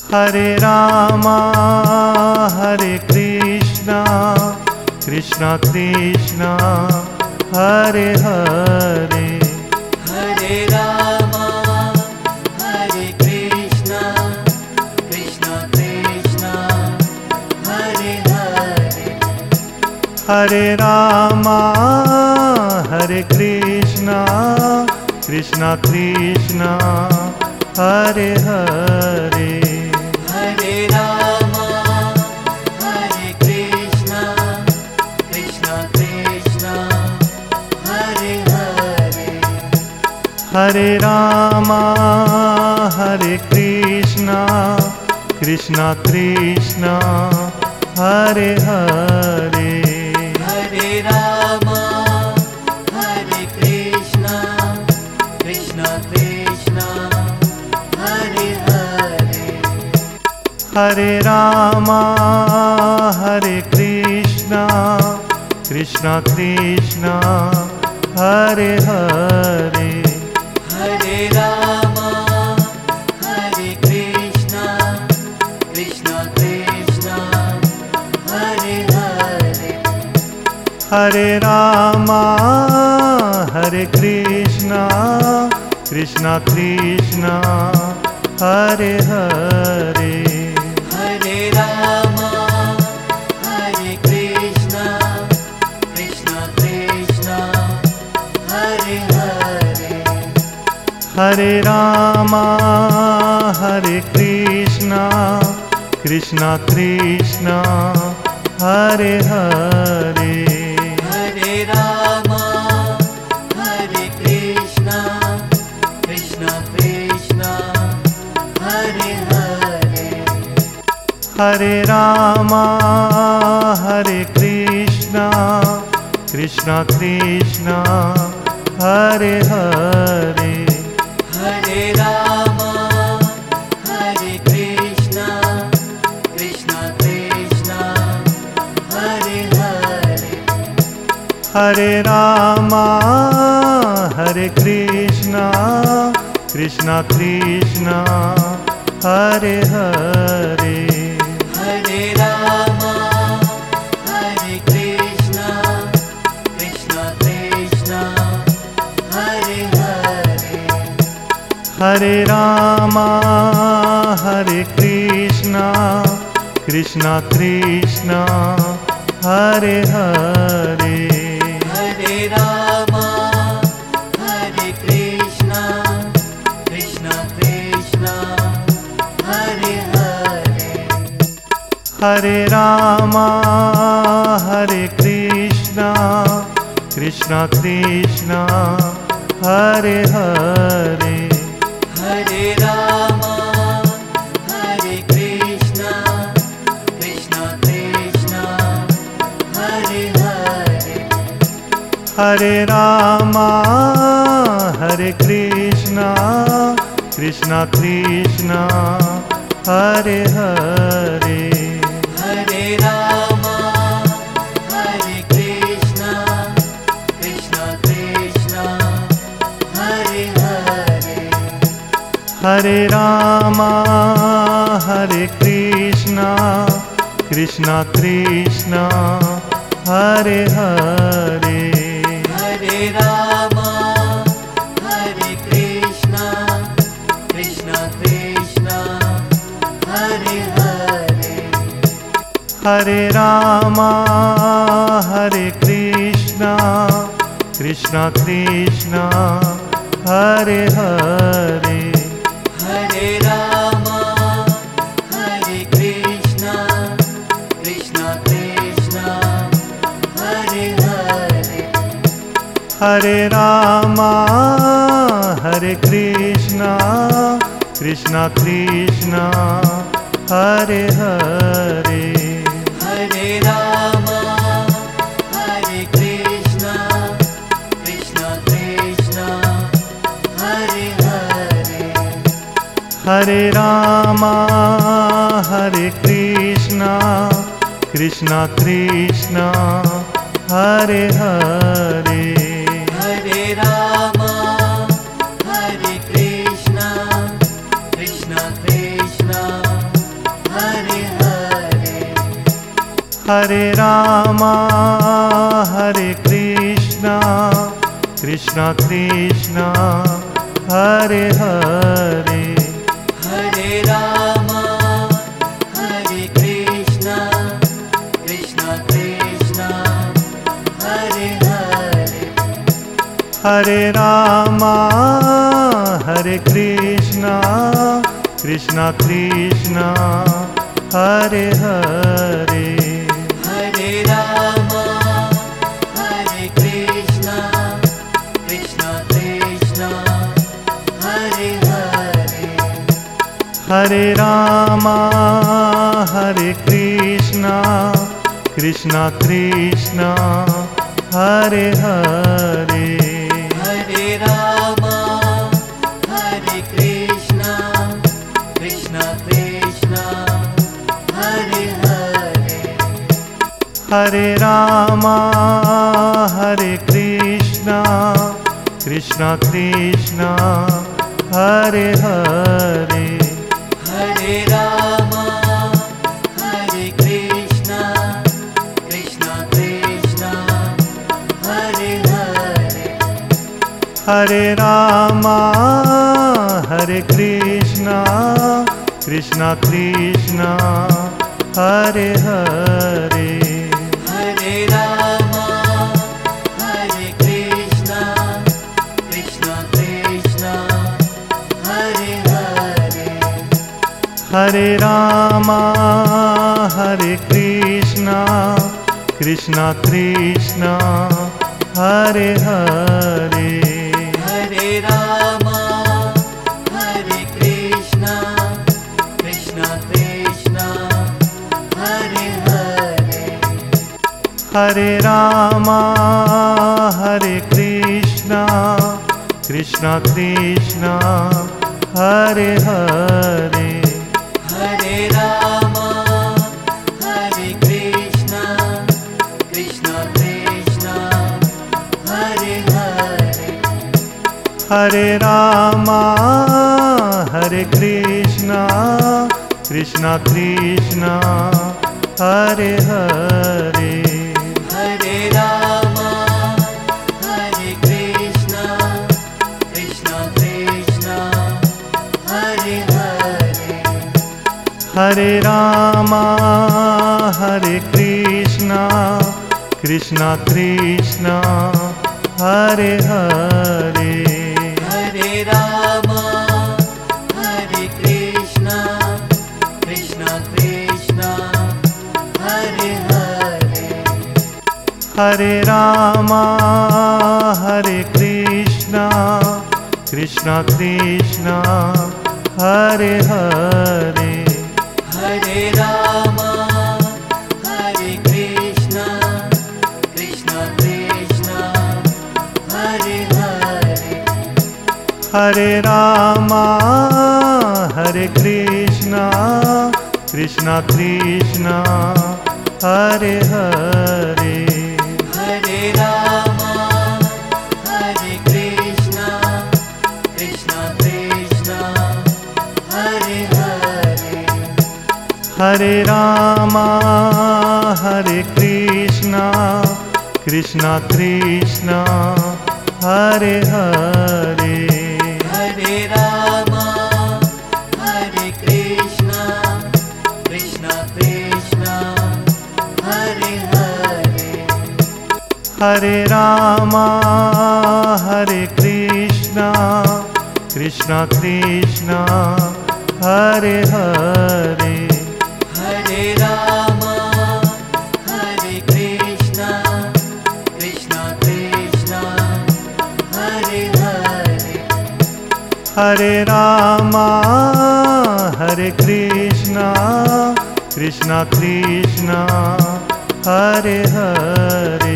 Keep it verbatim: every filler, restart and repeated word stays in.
Hare Rama, Hare Krishna, Krishna Krishna, Hare Hare. Hare Rama, Hare Krishna, Krishna Krishna, Hare Hare. Hare Rama, Hare Krishna, Krishna Krishna, Hare Hare. Hare Rama, Hare Krishna, Krishna Krishna, Hare Hare. Hare Rama, Hare Krishna, Krishna Krishna, Hare Hare. Hare Rama, Hare Krishna, Krishna Krishna, Hare Hare. Hare Rama, Hare Krishna, Krishna Krishna, Hare Hare. Hare Rama, Hare Krishna, Krishna Krishna, Hare Hare. Hare Rama, Hare Krishna, Krishna Krishna, Hare Hare. Hare Rama, Hare Krishna, Krishna Krishna, Hare Hare. Hare Rama, Hare Krishna, Krishna Krishna, Hare Hare. Hare Rama, Hare Krishna, Krishna Krishna, Hare Hare. Hare Rama, Hare Krishna, Krishna Krishna, Hare Hare. Hare Rama, Hare Krishna, Krishna Krishna, Hare Hare. Hare Rama, Hare Krishna, Krishna Krishna, Hare Hare. Hare Rama, Hare Krishna, Krishna Krishna, Hare Hare. Hare Rama, Hare Krishna, Krishna Krishna, Hare Hare. Hare Rama, Hare Krishna, Krishna Krishna, Hare Hare. Hare Rama, Hare Krishna, Krishna Krishna, Hare Hare. Hare Rama, Hare Krishna, Krishna Krishna, Hare Hare. Hare Rama, Hare Krishna, Krishna Krishna, Hare Hare. Hare Rama, Hare Krishna, Krishna Krishna, Hare Hare. Hare Rama, Hare Krishna, Krishna Krishna, Hare Hare. Hare Rama, Hare Krishna, Krishna Krishna, Hare Hare. Hare Rama, Hare Krishna, Krishna Krishna, Hare Hare. Hare Rama, Hare Krishna, Krishna Krishna, Hare Hare. Hare Rama, Hare Krishna, Krishna Krishna, Hare Hare. Hare Rama, Hare Krishna, Krishna Krishna, Hare Hare. Hare Rama, Hare Krishna, Krishna Krishna, Hare Hare. Hare Rama, Hare Krishna, Krishna Krishna, Hare Rama Hare Krishna Krishna Krishna Hare Hare Hare Rama Hare Krishna Krishna Krishna Hare Hare Hare Rama Hare Krishna Krishna Krishna Hare Hare Hare Rama Hare Krishna Krishna Krishna Hare Hare Hare Rama Hare Krishna Krishna Krishna Hare Hare Hare Rama Hare Krishna Krishna Krishna Hare Hare Hare Rama Hare Krishna Krishna Krishna Hare Hare Hare Rama Hare Krishna Krishna Krishna Hare Hare Hare Rama Hare Krishna Krishna Krishna Hare Hare Hare Rama Hare Krishna Krishna Krishna Hare Hare Hare Rama Hare Krishna Krishna Krishna Hare Hare Hare Rama Hare Krishna Krishna Krishna Hare Hare Hare Rama Hare Krishna Krishna Krishna Hare Hare Hare Rama Hare Krishna Krishna Krishna Hare Hare Hare Rama Hare Krishna Krishna Krishna Hare Hare Hare Rama Hare Krishna Krishna Krishna Hare Hare Hare Rama Hare Krishna Krishna Krishna Hare Hare Hare Rama Hare Krishna Krishna Krishna Hare Hare Hare Rama Hare Krishna Krishna Krishna Hare Hare Hare Rama Hare Krishna Krishna Krishna Hare Hare Hare Rama Hare Krishna Krishna Krishna Hare Hare Hare Rama Hare Krishna Krishna Krishna Hare Hare Hare Rama Hare Krishna Krishna Krishna Hare Hare Hare Rama Hare Krishna Krishna Krishna Hare Hare Hare Rama Hare Krishna Krishna Krishna Hare Hare Hare Rama Hare Krishna Krishna Krishna Hare Hare Hare Rama Hare Krishna Krishna Krishna Hare Hare